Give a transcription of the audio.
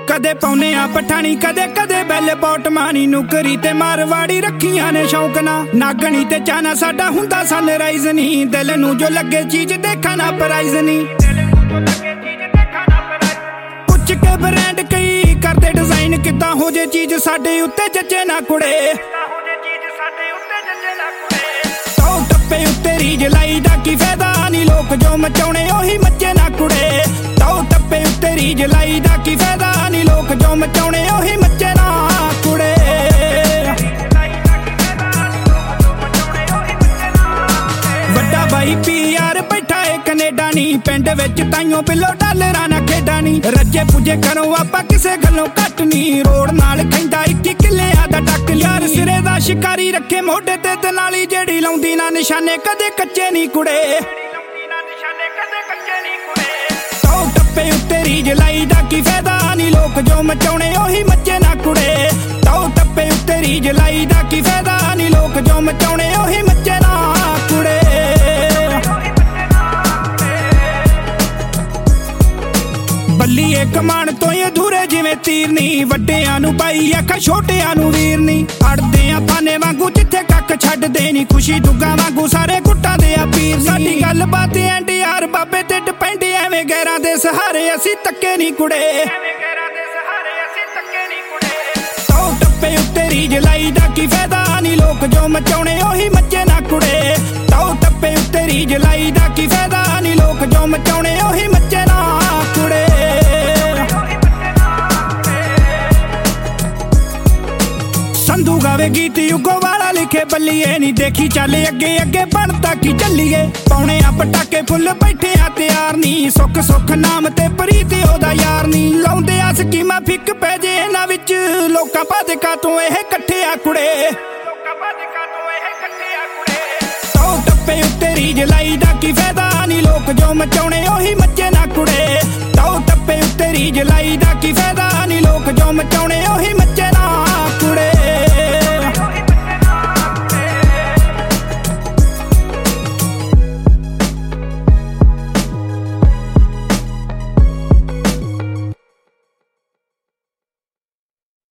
कदे पौने आ पठानी कदे कदे बैल पौट मानी नुकरी ते मारवाड़ी रखियां ने शौक ना नागणी ते चाना साडा हुंदा सनराइज नी दिल नू जो लगे चीज देखा ना प्राइज नी कुछ के ब्रांड कई करदे डिजाइन किदां हो जे चीज साडे उत्ते जच्चे ना कुड़े तो टप्पे उत्ते रीज लाई दा की फायदा नी लोक जो मचाउणे ओही मच्चे ना कुड़े तो टप्पे उत्ते रीज लाई दा की फायदा नी लोक जो मचाउणे ओही मच्चे ना कुड़े वड्डा भाई पीआर बैठा है कनेडा नी पिंड विच ताइयों पिलो डालरां ना खेडा नी रज्जे पुजे करो आपां किसे गल्लों घट नी रोड नाल खैंदा 21 किल्लियां दा टक यार सिरे दा शिकारी रखे मोढे ते दनाली जेड़ी लाउंदी ना निशाने कदे कच्चे नी कुड़े तो टप्पे उत्ते रीज लाई दा की फायदा नी लोक जो मचाउणे ओही मच्चे ना कुड़े तो टप्पे उत्ते रीज लाई दा की फायदा नी लोक जो मचाउणे ओही मच्चे ना कुड़े बल्लीए कमान तो अधूरे जिवें तीर नी वड्डियां नू पाई आखा छोटियां नू वीर नी अड़दे आ पाने वांगू जिथे कक छड्डदे नी खुशी दुग्गा वांगू सारे गुट्टां दे आ पीर साडी गल बात एंडीआर बाबे ते डिपेंड एवें गैरां दे सहारे असीं तक्के नी कुड़े तो टप्पे उत्ते रीज लाई दा की फायदा नी लोक जो मचाउणे ओही मच्चे ना कुड़े तो टप्पे उत्ते रीज लाई दा की फायदा नी लोक जो मचाउणे ओही मच्चे ना कुड़े संधू गावे गीत युगो वाला लिखे बल्लीए नी देखी चले अगे अगे बनता की चलिए पौने आ पटाके फुल बैठे आ तैयार नी सुख सुख नाम ते प्रीत ओदा यार नी लाउंदे आ स्कीमां फिक पै जे इन्हां विच लोकां भाजका तो एह कट्ठे आ कुड़े तो टप्पे उत्ते रीज लाई दा की फायदा नी लोक जो मचाउणे ओही मच्चे ना कुड़े तो टप्पे उत्ते रीज लाई दा की फायदा नी लोक जो मचाउणे ओही